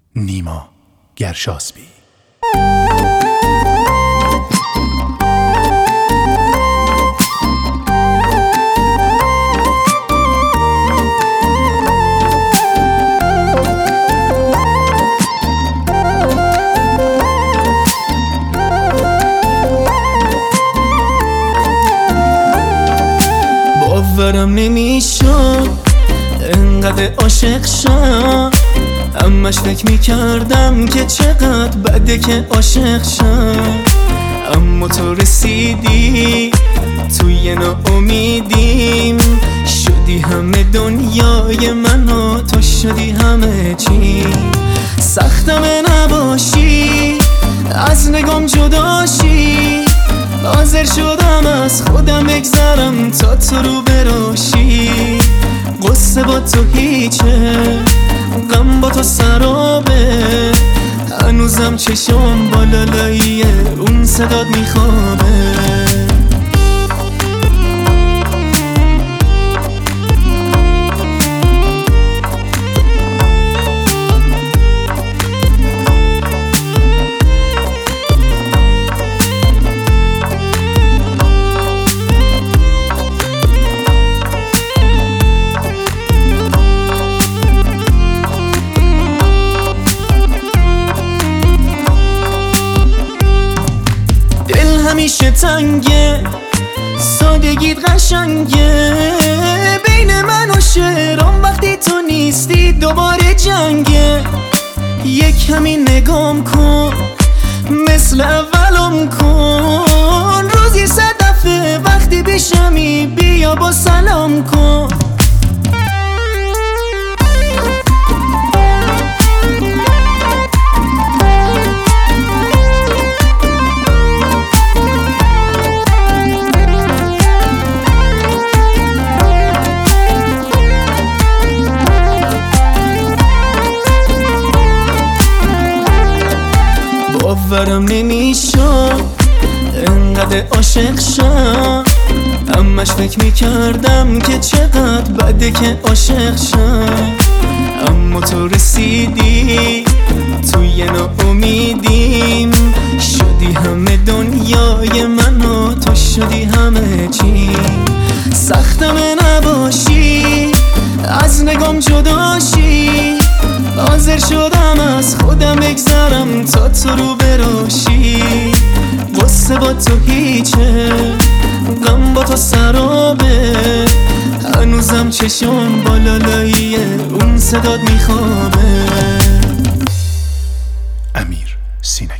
نیما گرشاسبی. باورم نمیشد انقدر عاشق شم، همش فکر میکردم که چقدر بده که عاشق شم. اما تو رسیدی توی ناامیدیم، شدی همه دنیای من و تو شدی همه چی. سختم نباشی، از نگام جداشی، حاضر شدم از خودم بگذرم تا تو رو براشی. قصه با تو هیچه، غم با تو سرابه، هنوزم چشم با لالاییه اون صدات میخوابه. همیشه تنگه، سادگیت قشنگه، بین من و شعرام وقتی تو نیستی دوباره جنگه. یک کمی نگام کن، مثل اولم کن، روزی 100 دفعه وقتی بشمی بیا با سلام کن. باورم نمیشد انقدر عاشق شم، همش فکر میکردم که چقدر بده که عاشق شم. اما تو رسیدی توی ناامیدیم، شدی همه دنیای من و تو شدی همه چی. سختم نباشی، از نگام جداشی، حاضر شدم از خودم بگذرم تا تو رو براشی. قصه با تو هیچه، غم با تو سرابه، هنوزم چشم با لالاییه اون صدات میخوابه. امیر سینه.